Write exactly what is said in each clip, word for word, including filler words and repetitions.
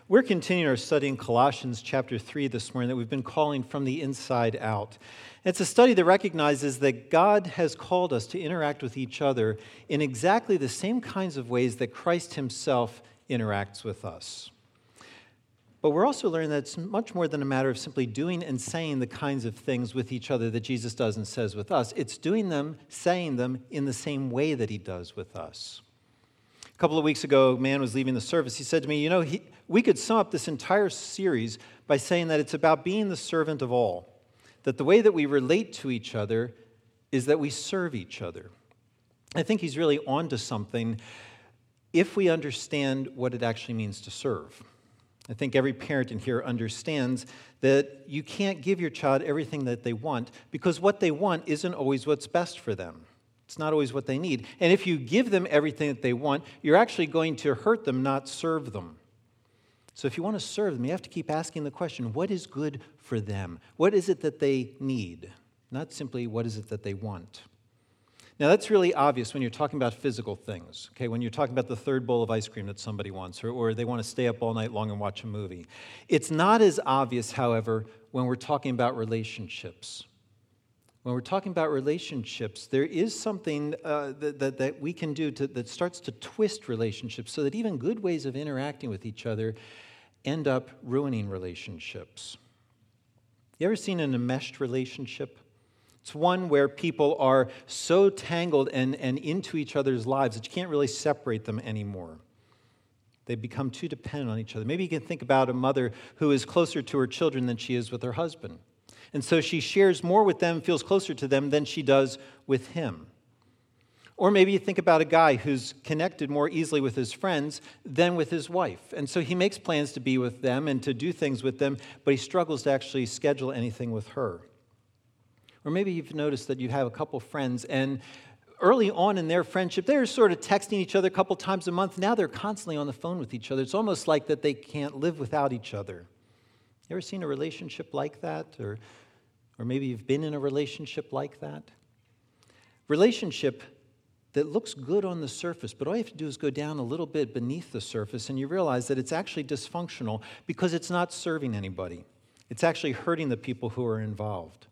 We're continuing our study in Colossians chapter three this morning that we've been calling From the Inside Out. It's a study that recognizes that God has called us to interact with each other in exactly the same kinds of ways that Christ himself interacts with us. But we're also learning that it's much more than a matter of simply doing and saying the kinds of things with each other that Jesus does and says with us. It's doing them, saying them in the same way that he does with us. A couple of weeks ago, a man was leaving the service. He said to me, you know, he, we could sum up this entire series by saying that it's about being the servant of all, that the way that we relate to each other is that we serve each other. I think he's really onto something if we understand what it actually means to serve. I think every parent in here understands that you can't give your child everything that they want because what they want isn't always what's best for them. It's not always what they need. And if you give them everything that they want, you're actually going to hurt them, not serve them. So if you want to serve them, you have to keep asking the question, what is good for them? What is it that they need? Not simply what is it that they want. Now that's really obvious when you're talking about physical things, okay? When you're talking about the third bowl of ice cream that somebody wants, or, or they want to stay up all night long and watch a movie. It's not as obvious, however, when we're talking about relationships. When we're talking about relationships, there is something uh, that, that, that we can do to, that starts to twist relationships so that even good ways of interacting with each other end up ruining relationships. You ever seen an enmeshed relationship? It's one where people are so tangled and, and into each other's lives that you can't really separate them anymore. They become too dependent on each other. Maybe you can think about a mother who is closer to her children than she is with her husband. And so she shares more with them, feels closer to them than she does with him. Or maybe you think about a guy who's connected more easily with his friends than with his wife. And so he makes plans to be with them and to do things with them, but he struggles to actually schedule anything with her. Or maybe you've noticed that you have a couple friends, and early on in their friendship, they're sort of texting each other a couple times a month. Now they're constantly on the phone with each other. It's almost like that they can't live without each other. You ever seen a relationship like that? Or, or maybe you've been in a relationship like that? Relationship that looks good on the surface, but all you have to do is go down a little bit beneath the surface and you realize that it's actually dysfunctional because it's not serving anybody. It's actually hurting the people who are involved.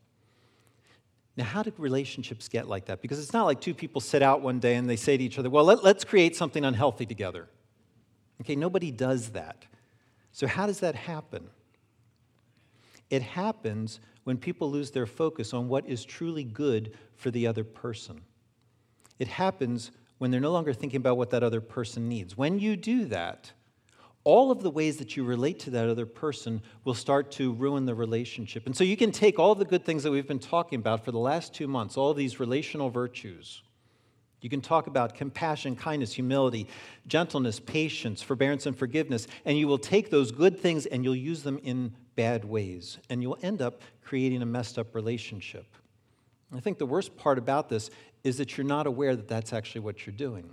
Now, how do relationships get like that? Because it's not like two people sit out one day and they say to each other, well, let, let's create something unhealthy together. Okay, nobody does that. So how does that happen? It happens when people lose their focus on what is truly good for the other person. It happens when they're no longer thinking about what that other person needs. When you do that, all of the ways that you relate to that other person will start to ruin the relationship. And so you can take all the good things that we've been talking about for the last two months, all of these relational virtues. You can talk about compassion, kindness, humility, gentleness, patience, forbearance, and forgiveness, and you will take those good things and you'll use them in bad ways, and you'll end up creating a messed up relationship. I think the worst part about this is that you're not aware that that's actually what you're doing.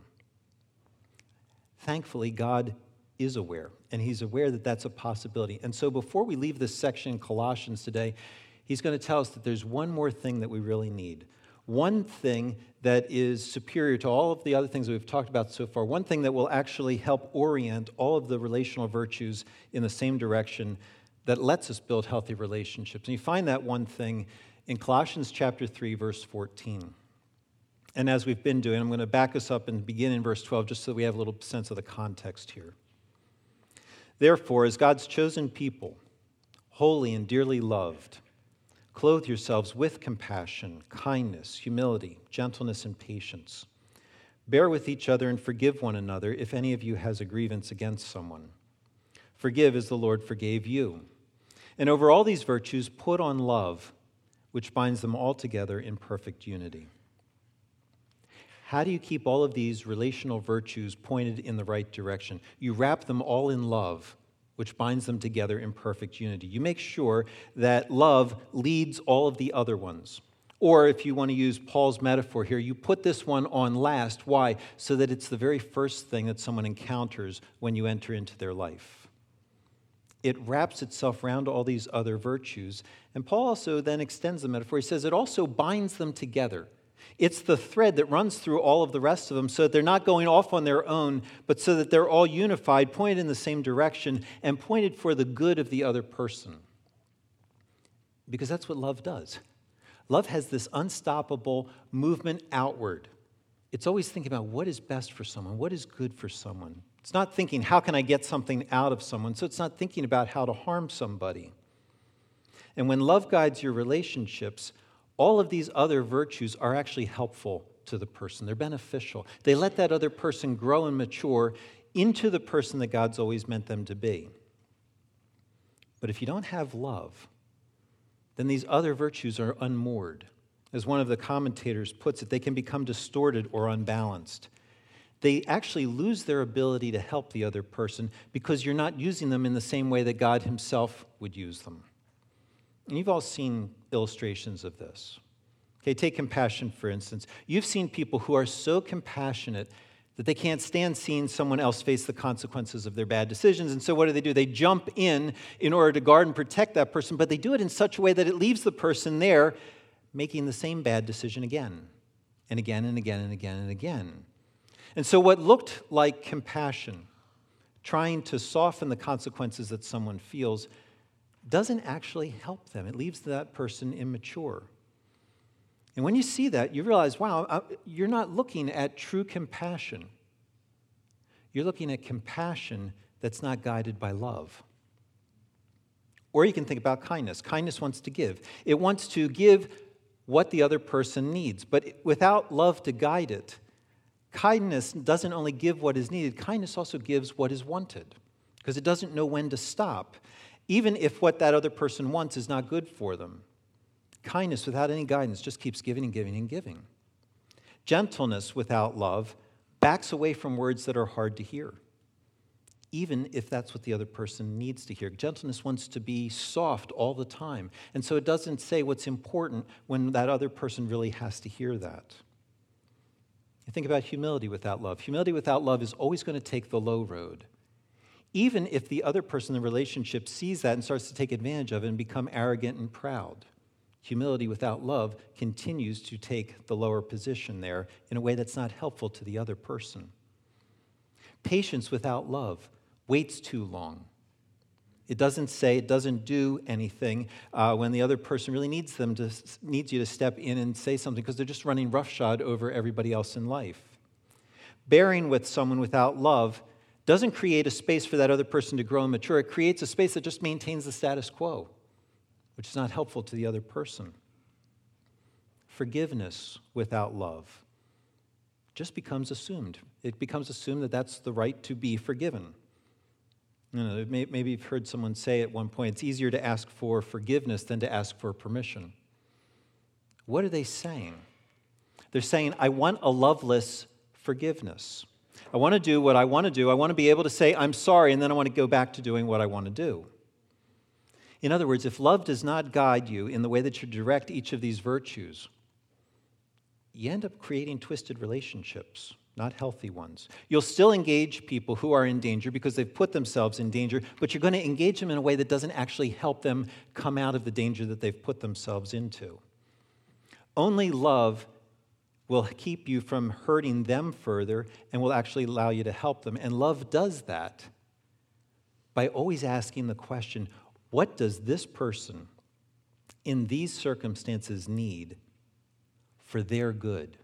Thankfully, God is aware, and he's aware that that's a possibility. And so before we leave this section in Colossians today, he's going to tell us that there's one more thing that we really need. One thing that is superior to all of the other things that we've talked about so far. One thing that will actually help orient all of the relational virtues in the same direction that lets us build healthy relationships. And you find that one thing in Colossians chapter three, verse fourteen. And as we've been doing, I'm going to back us up and begin in verse twelve just so we have a little sense of the context here. Therefore, as God's chosen people, holy and dearly loved, clothe yourselves with compassion, kindness, humility, gentleness, and patience. Bear with each other and forgive one another if any of you has a grievance against someone. Forgive as the Lord forgave you. And over all these virtues, put on love, which binds them all together in perfect unity. How do you keep all of these relational virtues pointed in the right direction? You wrap them all in love, which binds them together in perfect unity. You make sure that love leads all of the other ones. Or if you want to use Paul's metaphor here, you put this one on last. Why? So that it's the very first thing that someone encounters when you enter into their life. It wraps itself around all these other virtues. And Paul also then extends the metaphor. He says it also binds them together. It's the thread that runs through all of the rest of them so that they're not going off on their own, but so that they're all unified, pointed in the same direction, and pointed for the good of the other person. Because that's what love does. Love has this unstoppable movement outward. It's always thinking about what is best for someone, what is good for someone. It's not thinking, how can I get something out of someone? So it's not thinking about how to harm somebody. And when love guides your relationships, all of these other virtues are actually helpful to the person. They're beneficial. They let that other person grow and mature into the person that God's always meant them to be. But if you don't have love, then these other virtues are unmoored. As one of the commentators puts it, they can become distorted or unbalanced. They actually lose their ability to help the other person because you're not using them in the same way that God himself would use them. And you've all seen illustrations of this. Okay, take compassion, for instance. You've seen people who are so compassionate that they can't stand seeing someone else face the consequences of their bad decisions. And so what do they do? They jump in in order to guard and protect that person, but they do it in such a way that it leaves the person there making the same bad decision again and again and again and again and again. And so what looked like compassion, trying to soften the consequences that someone feels, doesn't actually help them. It leaves that person immature. And when you see that, you realize, wow, you're not looking at true compassion. You're looking at compassion that's not guided by love. Or you can think about kindness. Kindness wants to give. It wants to give what the other person needs. But without love to guide it, kindness doesn't only give what is needed, kindness also gives what is wanted, because it doesn't know when to stop, even if what that other person wants is not good for them. Kindness without any guidance just keeps giving and giving and giving. Gentleness without love backs away from words that are hard to hear, even if that's what the other person needs to hear. Gentleness wants to be soft all the time, and so it doesn't say what's important when that other person really has to hear that. You think about humility without love. Humility without love is always going to take the low road, even if the other person in the relationship sees that and starts to take advantage of it and become arrogant and proud. Humility without love continues to take the lower position there in a way that's not helpful to the other person. Patience without love waits too long. It doesn't say, it doesn't do anything uh, when the other person really needs them to needs you to step in and say something because they're just running roughshod over everybody else in life. Bearing with someone without love doesn't create a space for that other person to grow and mature. It creates a space that just maintains the status quo, which is not helpful to the other person. Forgiveness without love just becomes assumed. It becomes assumed that that's the right to be forgiven. You know, maybe you've heard someone say at one point, it's easier to ask for forgiveness than to ask for permission. What are they saying? They're saying, I want a loveless forgiveness. I want to do what I want to do. I want to be able to say, I'm sorry, and then I want to go back to doing what I want to do. In other words, if love does not guide you in the way that you direct each of these virtues, you end up creating twisted relationships, not healthy ones. You'll still engage people who are in danger because they've put themselves in danger, but you're going to engage them in a way that doesn't actually help them come out of the danger that they've put themselves into. Only love will keep you from hurting them further and will actually allow you to help them. And love does that by always asking the question, what does this person in these circumstances need for their good?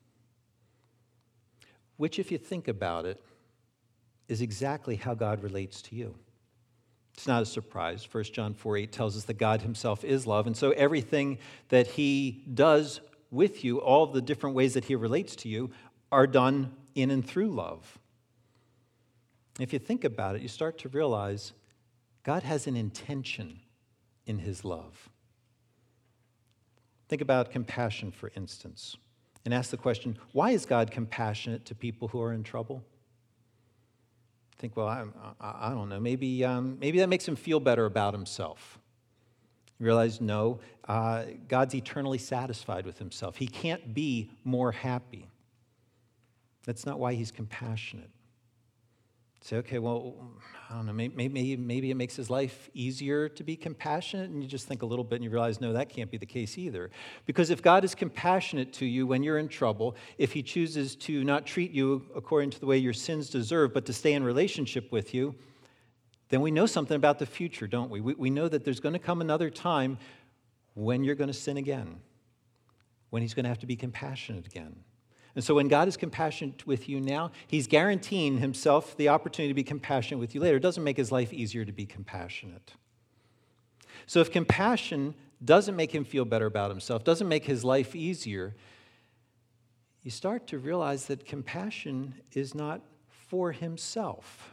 Which, if you think about it, is exactly how God relates to you. It's not a surprise. First John four eight tells us that God himself is love, and so everything that he does with you, all the different ways that he relates to you, are done in and through love. If you think about it, you start to realize God has an intention in his love. Think about compassion, for instance, and ask the question, why is God compassionate to people who are in trouble? Think, well, I, I, I don't know, maybe, um, maybe that makes him feel better about himself. You realize, no, uh, God's eternally satisfied with himself. He can't be more happy. That's not why he's compassionate. Say, okay, well, I don't know, maybe, maybe, maybe it makes his life easier to be compassionate, and you just think a little bit and you realize, no, that can't be the case either. Because if God is compassionate to you when you're in trouble, if he chooses to not treat you according to the way your sins deserve, but to stay in relationship with you, then we know something about the future, don't we? We, we know that there's going to come another time when you're going to sin again, when he's going to have to be compassionate again. And so when God is compassionate with you now, he's guaranteeing himself the opportunity to be compassionate with you later. It doesn't make his life easier to be compassionate. So if compassion doesn't make him feel better about himself, doesn't make his life easier, you start to realize that compassion is not for himself.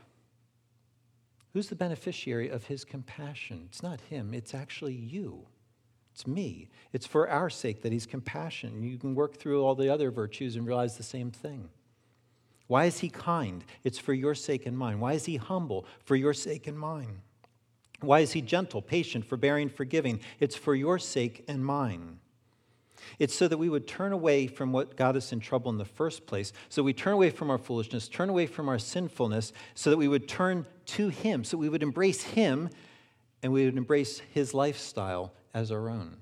Who's the beneficiary of his compassion? It's not him, it's actually you. It's me. It's for our sake that he's compassionate. You can work through all the other virtues and realize the same thing. Why is he kind? It's for your sake and mine. Why is he humble? For your sake and mine. Why is he gentle, patient, forbearing, forgiving? It's for your sake and mine. It's so that we would turn away from what got us in trouble in the first place, so we turn away from our foolishness, turn away from our sinfulness, so that we would turn to him, so we would embrace him, and we would embrace his lifestyle as our own.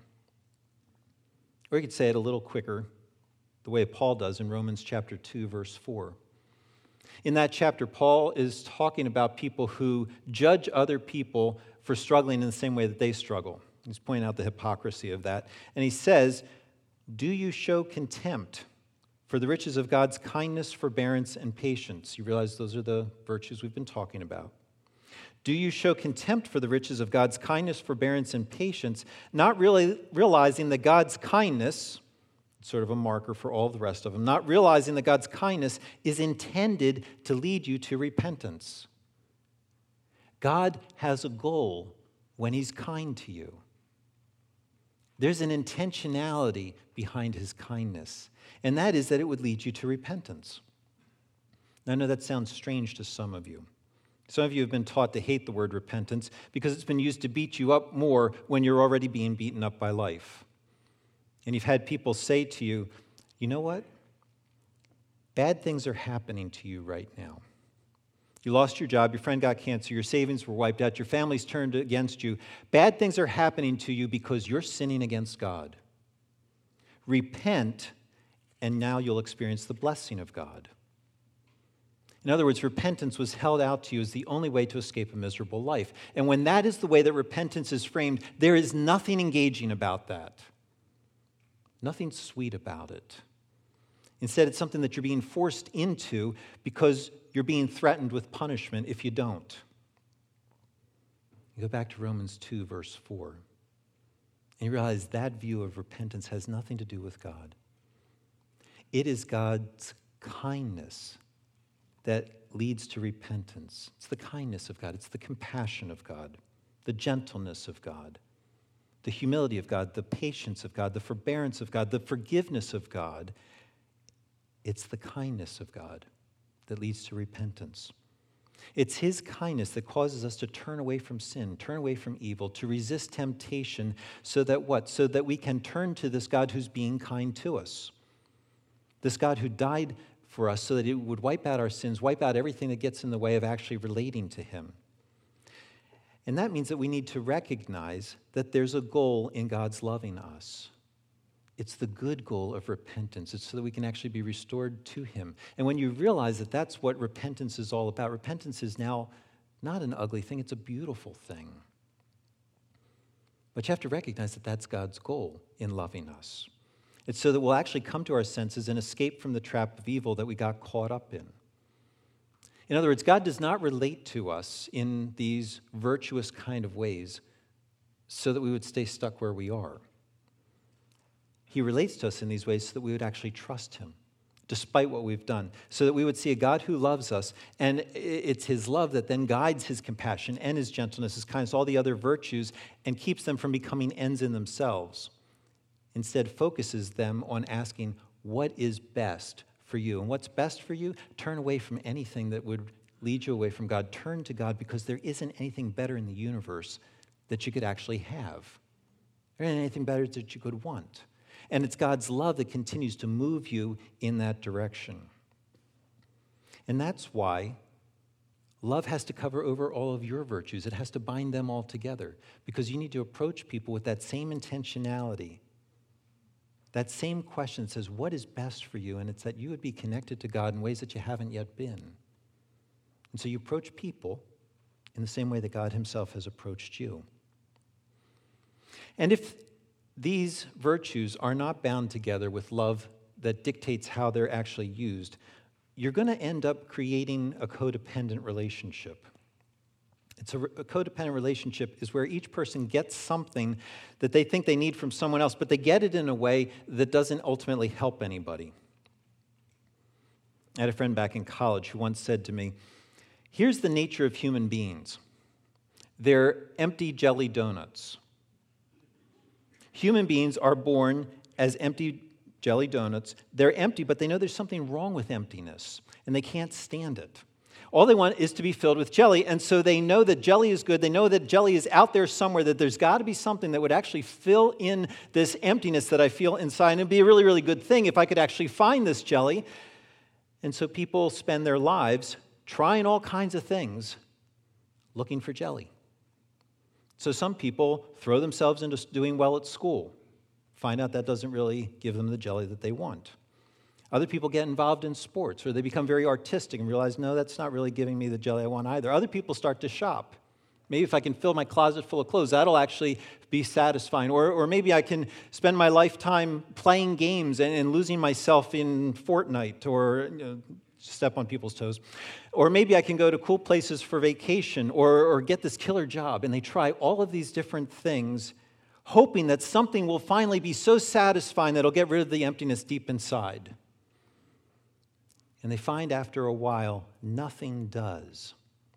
Or you could say it a little quicker, the way Paul does in Romans chapter two, verse four. In that chapter, Paul is talking about people who judge other people for struggling in the same way that they struggle. He's pointing out the hypocrisy of that. And he says, do you show contempt for the riches of God's kindness, forbearance, and patience? You realize those are the virtues we've been talking about. Do you show contempt for the riches of God's kindness, forbearance, and patience, not really realizing that God's kindness, sort of a marker for all the rest of them, not realizing that God's kindness is intended to lead you to repentance? God has a goal when he's kind to you. There's an intentionality behind his kindness, and that is that it would lead you to repentance. Now, I know that sounds strange to some of you. Some of you have been taught to hate the word repentance because it's been used to beat you up more when you're already being beaten up by life. And you've had people say to you, you know what? Bad things are happening to you right now. You lost your job, your friend got cancer, your savings were wiped out, your family's turned against you. Bad things are happening to you because you're sinning against God. Repent, and now you'll experience the blessing of God. In other words, repentance was held out to you as the only way to escape a miserable life. And when that is the way that repentance is framed, there is nothing engaging about that. Nothing sweet about it. Instead, it's something that you're being forced into because you're being threatened with punishment if you don't. You go back to Romans two, verse four, and you realize that view of repentance has nothing to do with God. It is God's kindness that leads to repentance. It's the kindness of God. It's the compassion of God, the gentleness of God, the humility of God, the patience of God, the forbearance of God, the forgiveness of God. It's the kindness of God that leads to repentance. It's his kindness that causes us to turn away from sin, turn away from evil, to resist temptation, so that what? So that we can turn to this God who's being kind to us. This God who died for us so that it would wipe out our sins, wipe out everything that gets in the way of actually relating to him. And that means that we need to recognize that there's a goal in God's loving us. It's the good goal of repentance. It's so that we can actually be restored to him. And when you realize that that's what repentance is all about, repentance is now not an ugly thing, it's a beautiful thing. But you have to recognize that that's God's goal in loving us. It's so that we'll actually come to our senses and escape from the trap of evil that we got caught up in. In other words, God does not relate to us in these virtuous kind of ways so that we would stay stuck where we are. He relates to us in these ways so that we would actually trust him, despite what we've done, so that we would see a God who loves us, and it's his love that then guides his compassion and his gentleness, his kindness, all the other virtues, and keeps them from becoming ends in themselves. Instead, focuses them on asking, what is best for you? And what's best for you? Turn away from anything that would lead you away from God. Turn to God, because there isn't anything better in the universe that you could actually have. There isn't anything better that you could want. And it's God's love that continues to move you in that direction. And that's why Love has to cover over all of your virtues. It has to bind them all together because you need to approach people with that same intentionality. That same question says, what is best for you? And it's that you would be connected to God in ways that you haven't yet been. And so you approach people in the same way that God himself has approached you. And if these virtues are not bound together with love that dictates how they're actually used, you're going to end up creating a codependent relationship. It's a, a codependent relationship is where each person gets something that they think they need from someone else, but they get it in a way that doesn't ultimately help anybody. I had a friend back in college who once said to me, here's the nature of human beings. They're empty jelly donuts. Human beings are born as empty jelly donuts. They're empty, but they know there's something wrong with emptiness, and they can't stand it. All they want is to be filled with jelly, and so they know that jelly is good. They know that jelly is out there somewhere, that there's got to be something that would actually fill in this emptiness that I feel inside. And it'd be a really, really good thing if I could actually find this jelly. And so people spend their lives trying all kinds of things looking for jelly. So some people throw themselves into doing well at school, find out that doesn't really give them the jelly that they want. Other people get involved in sports, or they become very artistic and realize, no, that's not really giving me the jelly I want either. Other people start to shop. Maybe if I can fill my closet full of clothes, that'll actually be satisfying. Or, or maybe I can spend my lifetime playing games and, and losing myself in Fortnite, or you know, step on people's toes. Or maybe I can go to cool places for vacation, or, or get this killer job. And they try all of these different things, hoping that something will finally be so satisfying that it'll get rid of the emptiness deep inside. And they find after a while, nothing does.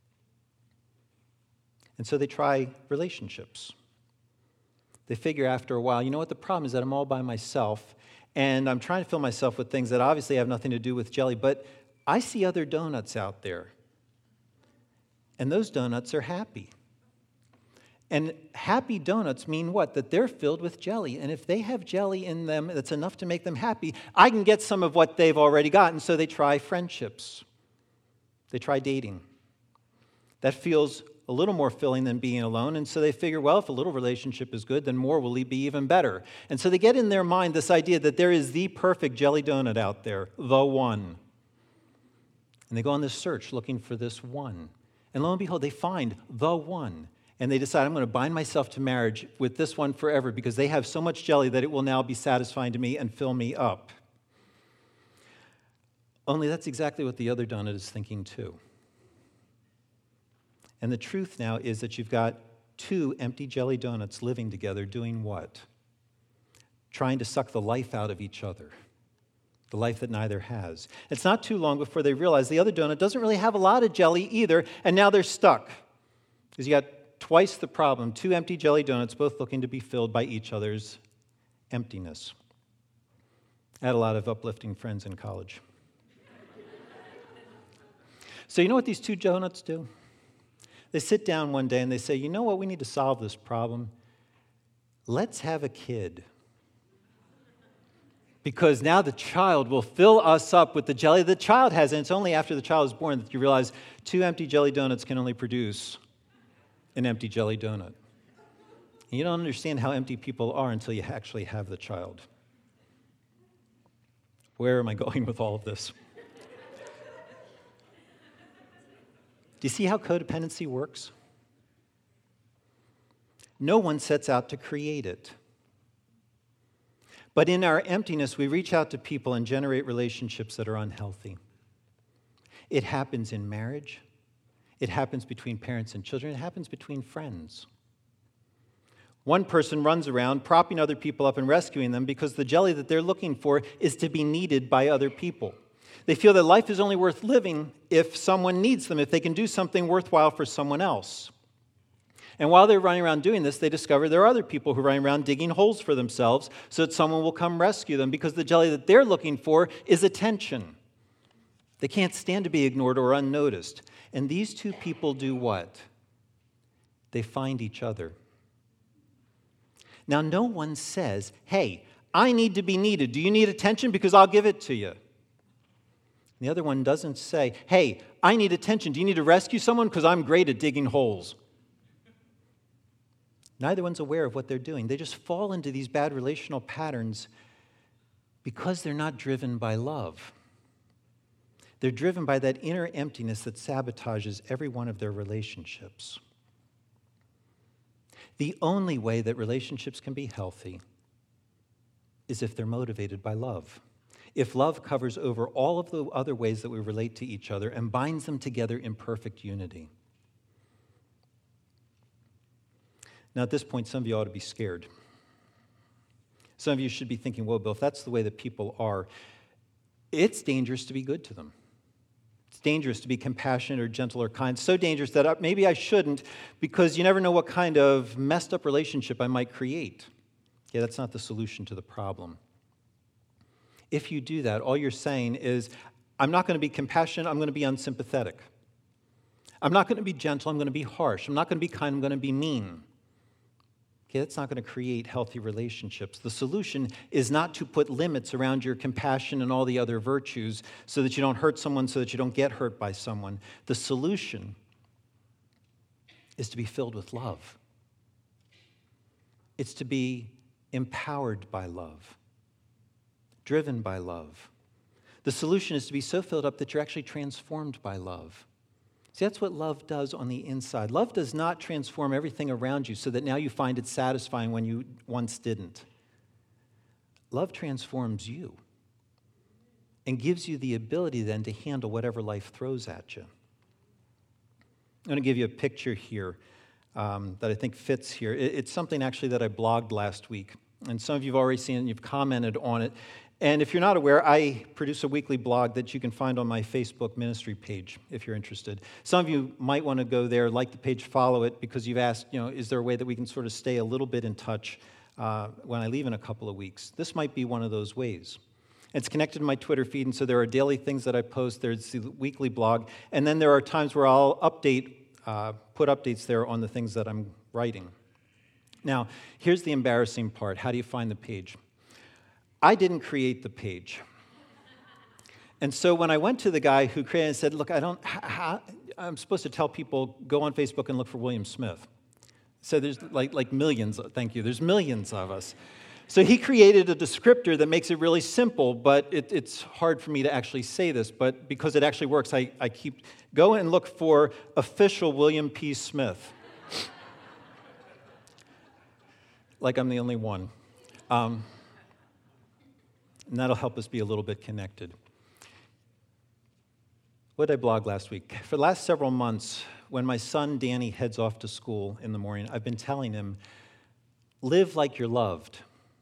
And so they try relationships. They figure after a while, you know what, the problem is that I'm all by myself, and I'm trying to fill myself with things that obviously have nothing to do with jelly, but I see other donuts out there. And those donuts are happy. And happy donuts mean what? That they're filled with jelly. And if they have jelly in them that's enough to make them happy, I can get some of what they've already gotten. So they try friendships. They try dating. That feels a little more filling than being alone. And so they figure, well, if a little relationship is good, then more will be even better. And so they get in their mind this idea that there is the perfect jelly donut out there, the one. And they go on this search looking for this one. And lo and behold, they find the one. And they decide, I'm going to bind myself to marriage with this one forever because they have so much jelly that it will now be satisfying to me and fill me up. Only that's exactly what the other donut is thinking too. And the truth now is that you've got two empty jelly donuts living together doing what? Trying to suck the life out of each other. The life that neither has. It's not too long before they realize the other donut doesn't really have a lot of jelly either, and now they're stuck. Because you got twice the problem, two empty jelly donuts, both looking to be filled by each other's emptiness. I had a lot of uplifting friends in college. So you know what these two donuts do? They sit down one day and they say, you know what, we need to solve this problem. Let's have a kid. Because now the child will fill us up with the jelly the child has, and it's only after the child is born that you realize two empty jelly donuts can only produce an empty jelly donut. And you don't understand how empty people are until you actually have the child. Where am I going with all of this? Do you see how codependency works? No one sets out to create it. But in our emptiness, we reach out to people and generate relationships that are unhealthy. It happens in marriage. It happens between parents and children. It happens between friends. One person runs around propping other people up and rescuing them because the jelly that they're looking for is to be needed by other people. They feel that life is only worth living if someone needs them, if they can do something worthwhile for someone else. And while they're running around doing this, they discover there are other people who are running around digging holes for themselves so that someone will come rescue them because the jelly that they're looking for is attention. They can't stand to be ignored or unnoticed. And these two people do what? They find each other. Now, no one says, hey, I need to be needed. Do you need attention? Because I'll give it to you. The other one doesn't say, hey, I need attention. Do you need to rescue someone? Because I'm great at digging holes. Neither one's aware of what they're doing. They just fall into these bad relational patterns because they're not driven by love. They're driven by that inner emptiness that sabotages every one of their relationships. The only way that relationships can be healthy is if they're motivated by love. If love covers over all of the other ways that we relate to each other and binds them together in perfect unity. Now, at this point, some of you ought to be scared. Some of you should be thinking, well, Bill, if that's the way that people are, it's dangerous to be good to them. It's dangerous to be compassionate or gentle or kind. So dangerous that maybe I shouldn't, because you never know what kind of messed up relationship I might create. Yeah, that's not the solution to the problem. If you do that, all you're saying is, I'm not going to be compassionate, I'm going to be unsympathetic. I'm not going to be gentle, I'm going to be harsh. I'm not going to be kind, I'm going to be mean. Okay, that's not going to create healthy relationships. The solution is not to put limits around your compassion and all the other virtues so that you don't hurt someone, so that you don't get hurt by someone. The solution is to be filled with love. It's to be empowered by love, driven by love. The solution is to be so filled up that you're actually transformed by love. See, that's what love does on the inside. Love does not transform everything around you so that now you find it satisfying when you once didn't. Love transforms you and gives you the ability then to handle whatever life throws at you. I'm going to give you a picture here um, that I think fits here. It, it's something actually that I blogged last week, and some of you have already seen it and you've commented on it. And if you're not aware, I produce a weekly blog that you can find on my Facebook ministry page if you're interested. Some of you might want to go there, like the page, follow it, because you've asked, you know, is there a way that we can sort of stay a little bit in touch uh, when I leave in a couple of weeks? This might be one of those ways. It's connected to my Twitter feed, and so there are daily things that I post. There's the weekly blog, and then there are times where I'll update, uh, put updates there on the things that I'm writing. Now, here's the embarrassing part. How do you find the page? I didn't create the page. And so when I went to the guy who created it and said, look, I don't, how, I'm supposed to tell people, go on Facebook and look for William Smith. So there's like, like millions, thank you, there's millions of us. So he created a descriptor that makes it really simple, but it, it's hard for me to actually say this, but because it actually works, I, I keep, go and look for official William P. Smith. Like I'm the only one. Um, And that'll help us be a little bit connected. What did I blog last week? For the last several months, when my son Danny heads off to school in the morning, I've been telling him, live like you're loved.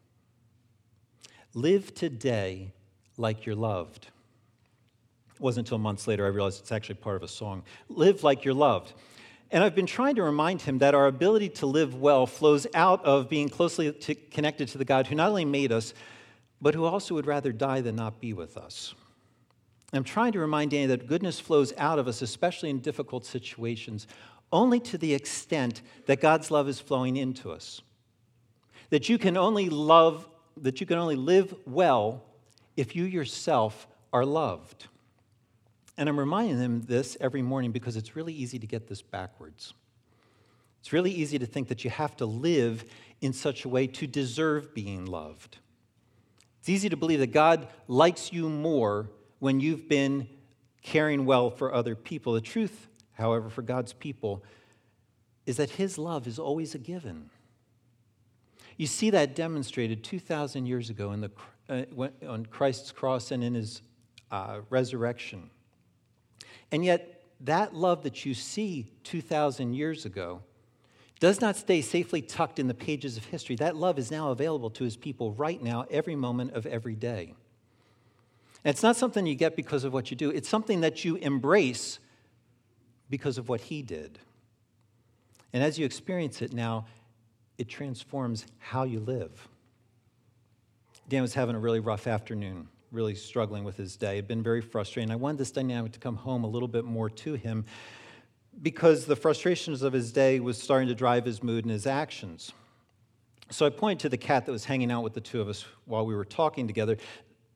Live today like you're loved. It wasn't until months later I realized it's actually part of a song. Live like you're loved. And I've been trying to remind him that our ability to live well flows out of being closely to, connected to the God who not only made us, but who also would rather die than not be with us. I'm trying to remind Danny that goodness flows out of us, especially in difficult situations, only to the extent that God's love is flowing into us. That you can only love, that you can only live well if you yourself are loved. And I'm reminding him this every morning because it's really easy to get this backwards. It's really easy to think that you have to live in such a way to deserve being loved. It's easy to believe that God likes you more when you've been caring well for other people. The truth, however, for God's people is that his love is always a given. You see that demonstrated two thousand years ago in the, uh, on Christ's cross and in his uh, resurrection. And yet, that love that you see two thousand years ago does not stay safely tucked in the pages of history. That love is now available to his people right now, every moment of every day. And it's not something you get because of what you do. It's something that you embrace because of what he did. And as you experience it now, it transforms how you live. Dan was having a really rough afternoon, really struggling with his day. It had been very frustrating. I wanted this dynamic to come home a little bit more to him, because the frustrations of his day was starting to drive his mood and his actions. So I pointed to the cat that was hanging out with the two of us while we were talking together.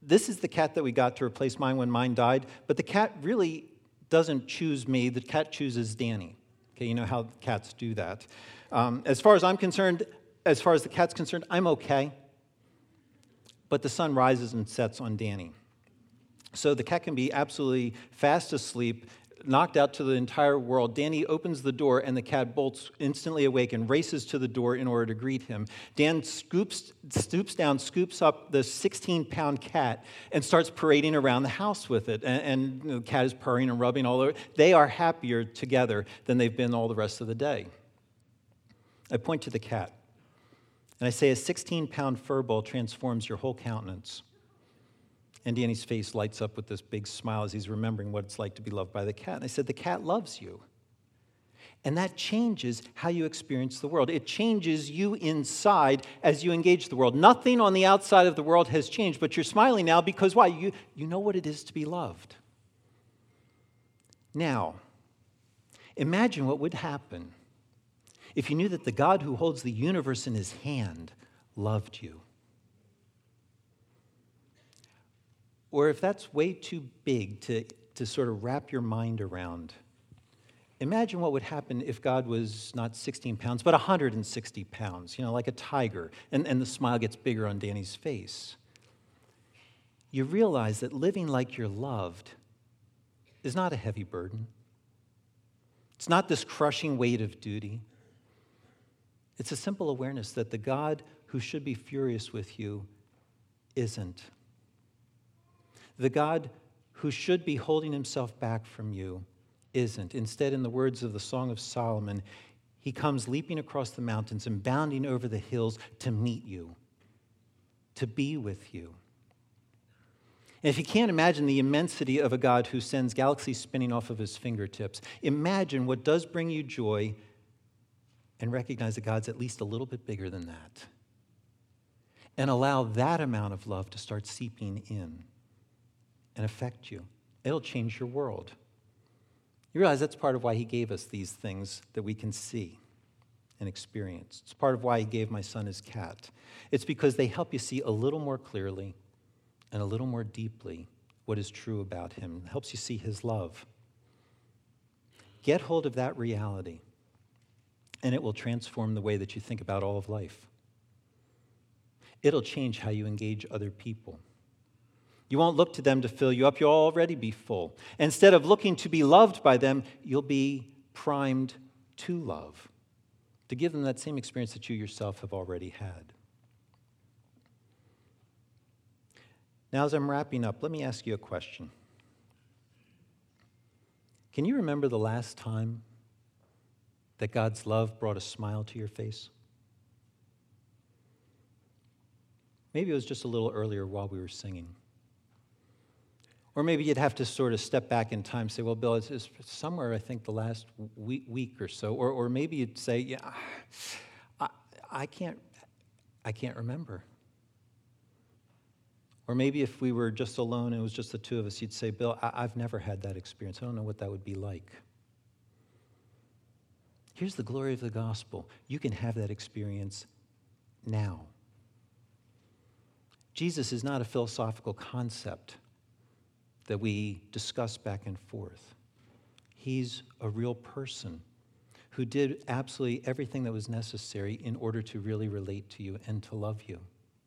this is the cat that we got to replace mine when mine died, but the cat really doesn't choose me. The cat chooses Danny. Okay, you know how cats do that. Um, as far as I'm concerned, as far as the cat's concerned, I'm okay. But the sun rises and sets on Danny. So the cat can be absolutely fast asleep, knocked out to the entire world. Danny opens the door, and the cat bolts instantly awake and races to the door in order to greet him. Dan scoops, stoops down, scoops up the sixteen-pound cat, and starts parading around the house with it. And, and the cat is purring and rubbing all over. They are happier together than they've been all the rest of the day. I point to the cat, and I say, a sixteen-pound fur ball transforms your whole countenance. And Danny's face lights up with this big smile as he's remembering what it's like to be loved by the cat. And I said, the cat loves you. And that changes how you experience the world. It changes you inside as you engage the world. Nothing on the outside of the world has changed, but you're smiling now because why? You, you know what it is to be loved. Now, imagine what would happen if you knew that the God who holds the universe in his hand loved you. Or if that's way too big to, to sort of wrap your mind around, imagine what would happen if God was not sixteen pounds, but one hundred sixty pounds, you know, like a tiger, and, and the smile gets bigger on Danny's face. You realize that living like you're loved is not a heavy burden. It's not this crushing weight of duty. It's a simple awareness that the God who should be furious with you isn't. The God who should be holding himself back from you isn't. Instead, in the words of the Song of Solomon, he comes leaping across the mountains and bounding over the hills to meet you, to be with you. And if you can't imagine the immensity of a God who sends galaxies spinning off of his fingertips, imagine what does bring you joy and recognize that God's at least a little bit bigger than that. And allow that amount of love to start seeping in and affect you. It'll change your world. You realize that's part of why he gave us these things that we can see and experience. It's part of why he gave my son his cat. It's because they help you see a little more clearly and a little more deeply what is true about him. It helps you see his love. Get hold of that reality, and it will transform the way that you think about all of life. It'll change how you engage other people. You won't look to them to fill you up. You'll already be full. Instead of looking to be loved by them, you'll be primed to love, to give them that same experience that you yourself have already had. Now, as I'm wrapping up, let me ask you a question. Can you remember the last time that God's love brought a smile to your face? Maybe it was just a little earlier while we were singing. Or maybe you'd have to sort of step back in time and say, well, Bill, it's, it's somewhere, I think, the last week, week or so. Or, or maybe you'd say, yeah, I, I, can't, I can't remember. Or maybe if we were just alone and it was just the two of us, you'd say, Bill, I, I've never had that experience. I don't know what that would be like. Here's the glory of the gospel. You can have that experience now. Jesus is not a philosophical concept that we discuss back and forth. He's a real person who did absolutely everything that was necessary in order to really relate to you and to love you.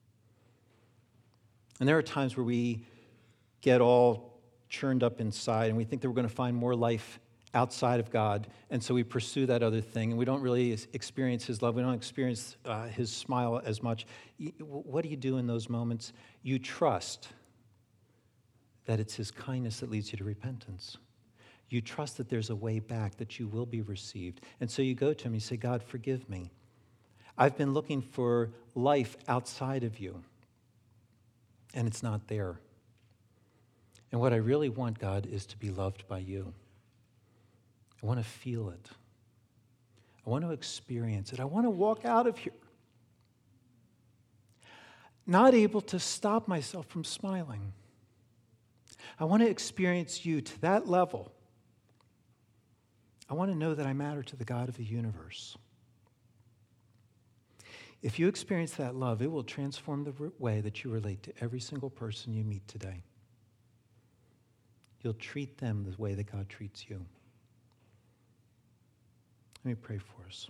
And there are times where we get all churned up inside and we think that we're going to find more life outside of God, and so we pursue that other thing, and we don't really experience his love. We don't experience uh, his smile as much. What do you do in those moments? You trust that it's his kindness that leads you to repentance. You trust that there's a way back, that you will be received. And so you go to him and you say, God, forgive me. I've been looking for life outside of you, and it's not there. And what I really want, God, is to be loved by you. I want to feel it. I want to experience it. I want to walk out of here not able to stop myself from smiling. I want to experience you to that level. I want to know that I matter to the God of the universe. If you experience that love, it will transform the way that you relate to every single person you meet today. You'll treat them the way that God treats you. Let me pray for us.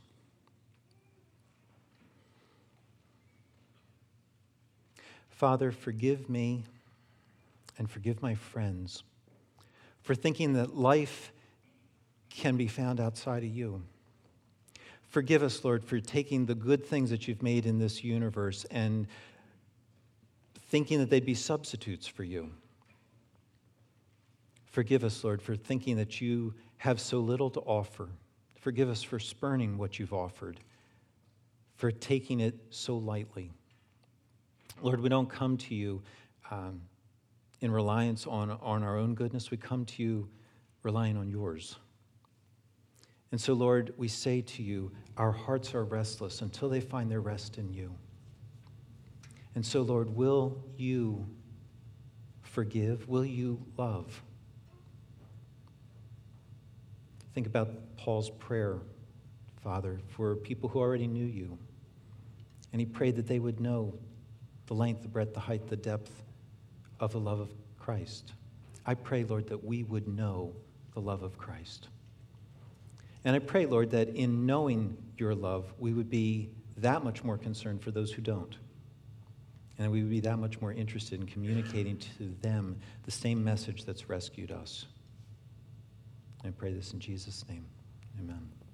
Father, forgive me and forgive my friends for thinking that life can be found outside of you. Forgive us, Lord, for taking the good things that you've made in this universe and thinking that they'd be substitutes for you. Forgive us, Lord, for thinking that you have so little to offer. Forgive us for spurning what you've offered, for taking it so lightly. Lord, we don't come to you um, in reliance on, on our own goodness. We come to you relying on yours. And so, Lord, we say to you, our hearts are restless until they find their rest in you. And so, Lord, will you forgive? Will you love? Think about Paul's prayer, Father, for people who already knew you. And he prayed that they would know the length, the breadth, the height, the depth of the love of Christ. I pray, Lord, that we would know the love of Christ. And I pray, Lord, that in knowing your love, we would be that much more concerned for those who don't. And we would be that much more interested in communicating to them the same message that's rescued us. I pray this in Jesus' name. Amen.